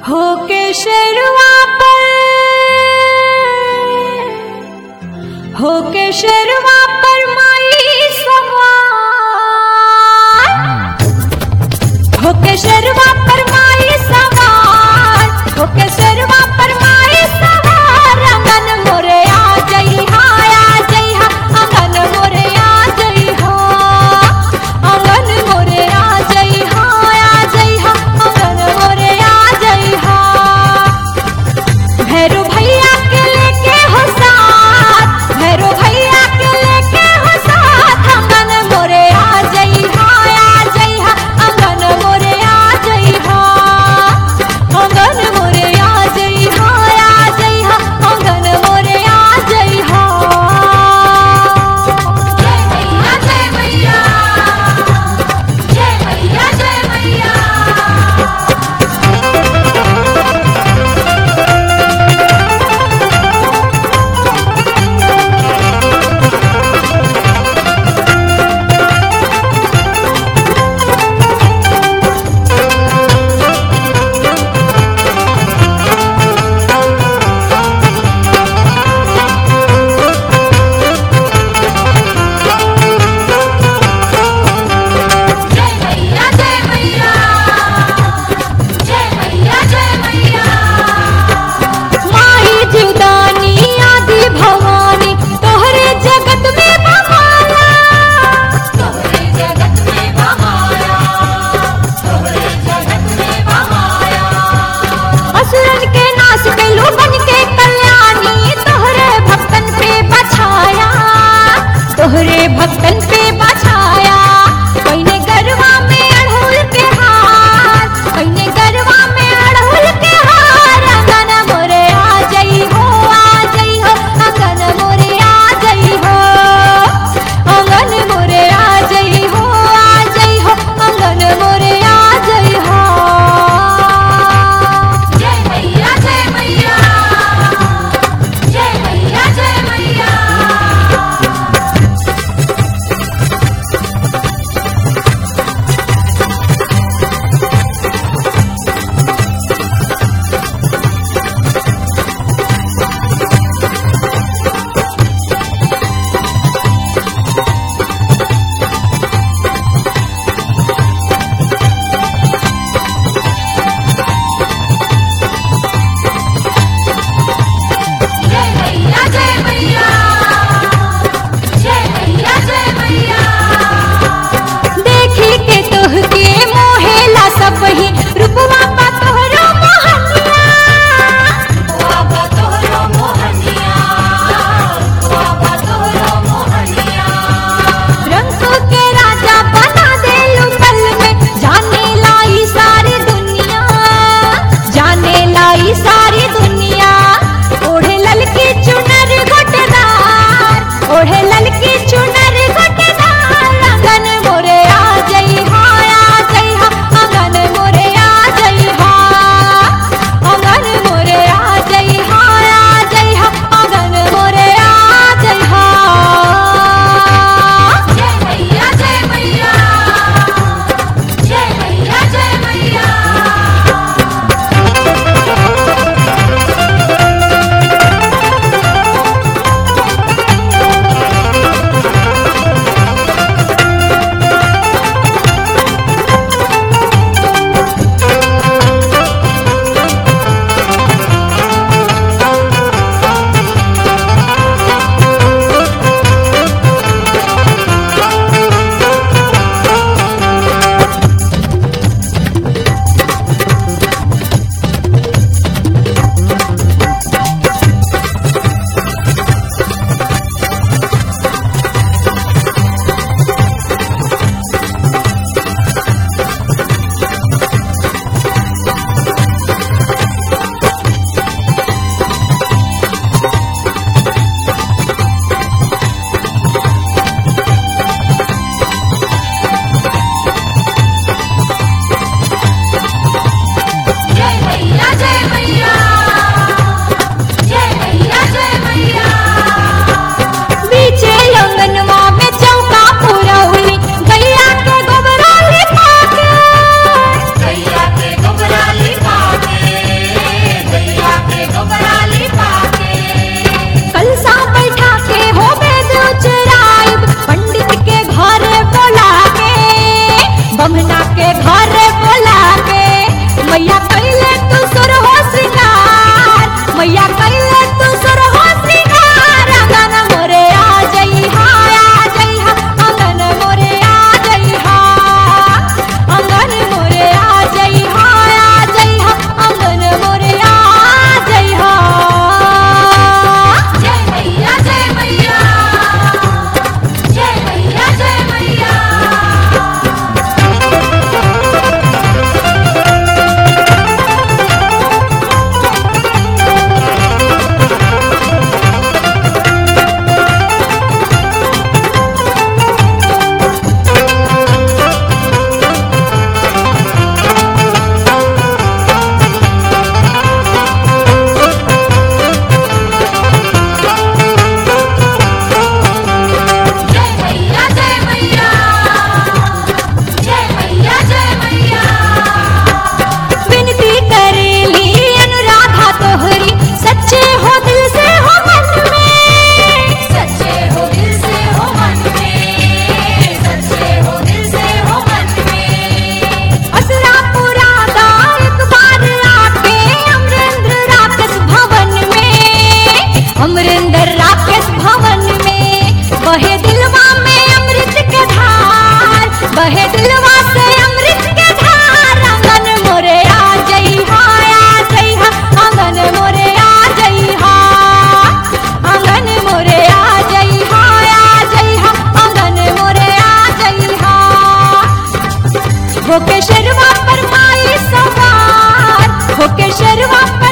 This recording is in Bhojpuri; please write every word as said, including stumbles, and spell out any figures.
होके शेरवा पर होके शेरवा पर माई सवार होके शेरवा पर माई सवार होके शेरवा पर माई सवार अंगन मोरे आ जई हा आ जई हा अंगन मोरे आ जई हा अंगन मोरे आ जई हा आ जई हा अंगन मोरे आ जई हा भैरू भैया के लेके हो साथ भैरू भैया के लेके हो साथ अंगन मोरे आ जई हा आ जई हा अंगन मोरे आ जई हा अंगन मोरे आ जई के घरे बोला के मैया कैले तू सुर हो श्रृंगार मैया कैले तू सुर हो श्रृंगार अंगन मोरे आ जई हा आ जई हा अंगन मोरे आ जई हा अंगन मोरे आ जई हा आ जई हा अंगन मोरे आ जई हा जय मैया जय मैया जय मैया जय मैया जय मैया जय मैया जय मैया जय मैया विनती करेली अनुराधा तोहरी सच्चे हो दिल से हो मन में सच्चे हो दिल से हो मन में सच्चे हो दिल से हो मन में असरा पूरा दा एक बार आके अमरेंद्र राकेश भवन में अमरेंद्र राकेश भवन में बहे दिलवा में अमृत के धार बहे दिलवा से अमृत के धार अंगन मोरे आ जई हा आ जई हा अंगन मोरे आ जई हा अंगन मोरे आ जई हा आ जई हा अंगन मोरे आ जई हा होके शेरवा पर माई सवार होके शेरवा पर